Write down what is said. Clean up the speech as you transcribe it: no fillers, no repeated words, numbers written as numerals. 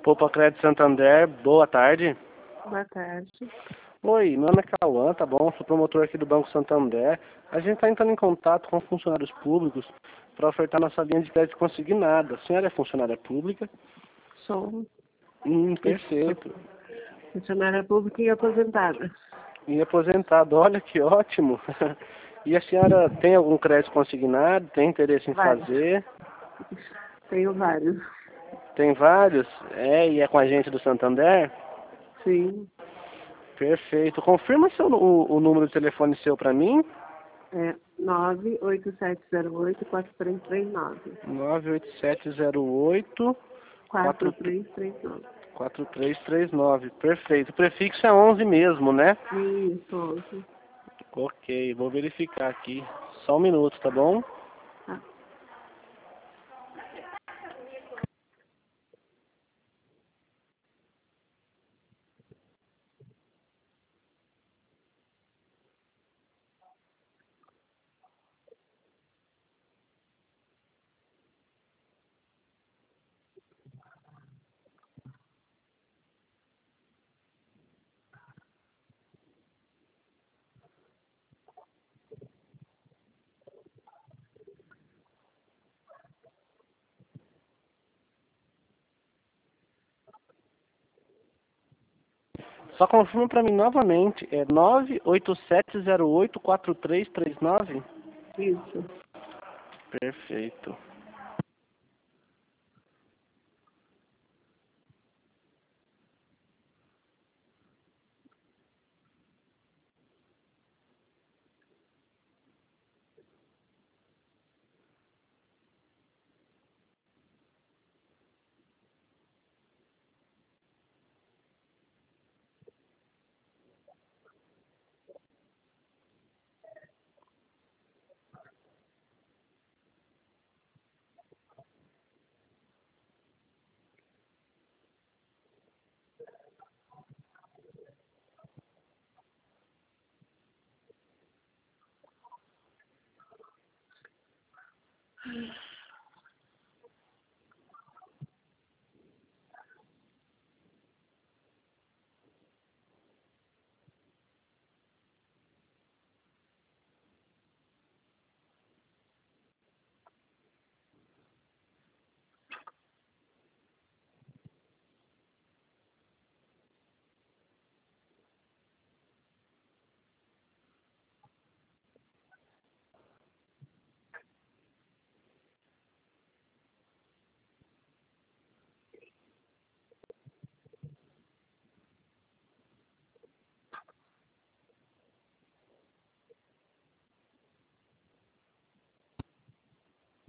Poupa Crédito Santander, boa tarde. Boa tarde. Oi, meu nome é Cauã, tá bom? Sou promotor aqui do Banco Santander. A gente está entrando em contato com funcionários públicos para ofertar nossa linha de crédito consignada. A senhora é funcionária pública? Sou Perfeito. funcionária pública e aposentada. E aposentado, olha que ótimo. E a senhora tem algum crédito consignado? Tem interesse em Vários. fazer? Tenho vários. Tem vários? E é com a gente do Santander? Sim. Perfeito. Confirma o número de telefone seu para mim. É 98708-4339. 98708 4339. 4339. Perfeito. O prefixo é 11 mesmo, né? Isso, 11. Ok, vou verificar aqui. Só um minuto, tá bom? Tá. Só confirma para mim novamente. É 987084339? Isso. Perfeito.